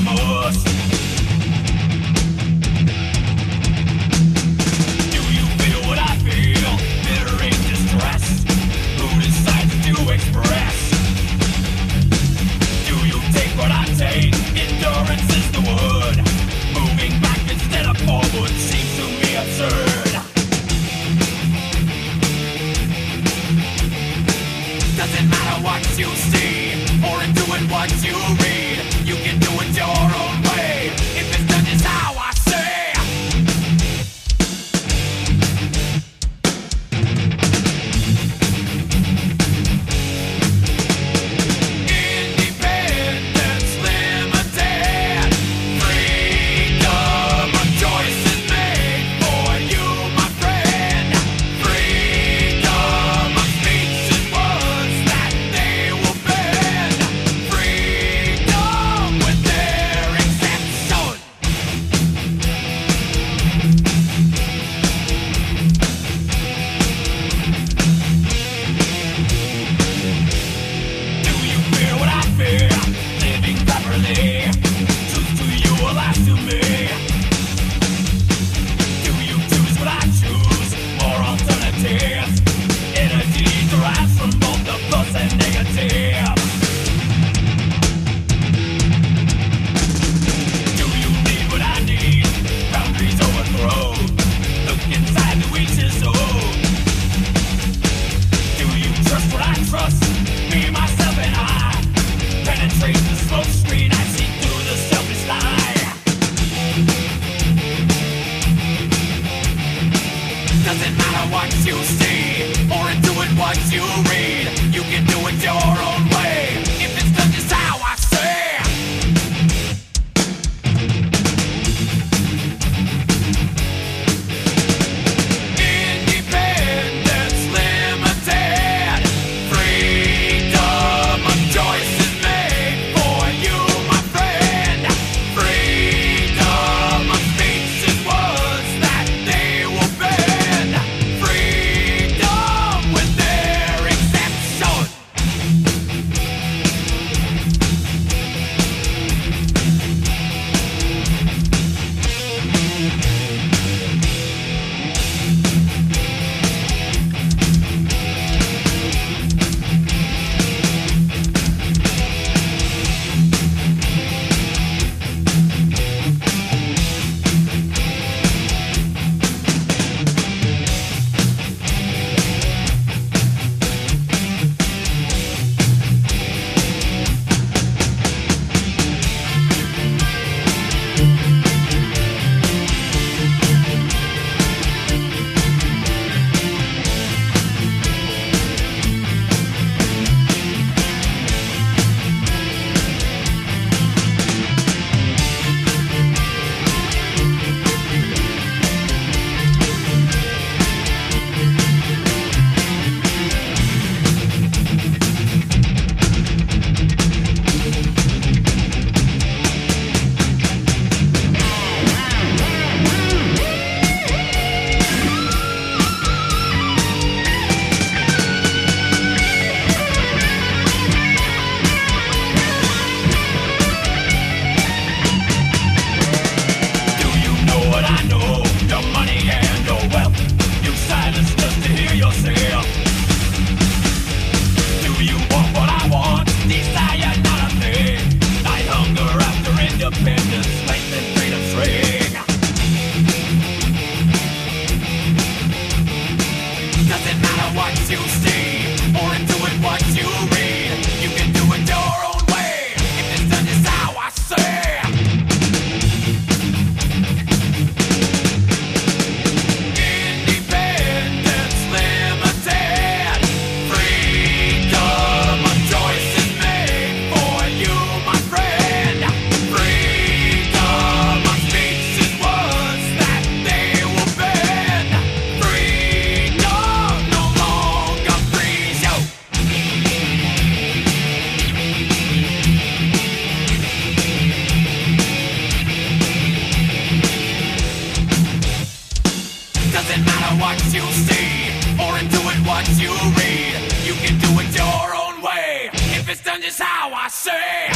must. Do you feel what I feel? Bitter in distress. Who decides to express? Do you take what I take? Endurance is the word. Moving back instead of forward seems to me absurd. Doesn't matter what you see, or in doing what you read. You can do it your own way, if it's done just how I say. Independence limited. Freedom of choice is made for you, my friend. Freedom of speech is words that they will bend. Freedom with their exception. Do you feel what I feel? Living properly. Truth to you or lies to me? Do you choose what I choose, or alternatives? Energy derives from both the plus and negative. Do you need what I need? Boundaries overthrown. Look inside the weakness soul. Do you trust what I trust? Me, myself, and I penetrate the smoke screen. I see through the selfish lie. Doesn't matter what you see, or in doing what you read. You can do it your own way, if it's done just how I say. Independence limited. Freedom of choice is made for you, my friend. Freedom of speech is words that they will bend. Freedom with their exception. Do you know what I know? Your money and your wealth. You silence just to hear yourself. Do you want what I want? Desire not a thing. I hunger after independence, length and freedom string. Doesn't matter what you see, or in doing what you read. You can do it your own way, if it's done just how I say. Independence limited. Freedom of choice is made for you, my friend. Freedom of speech is words that they will bend. Freedom no longer frees you. Doesn't matter what you see, or in doing what you read. You can do it your own way, if it's done just how I say.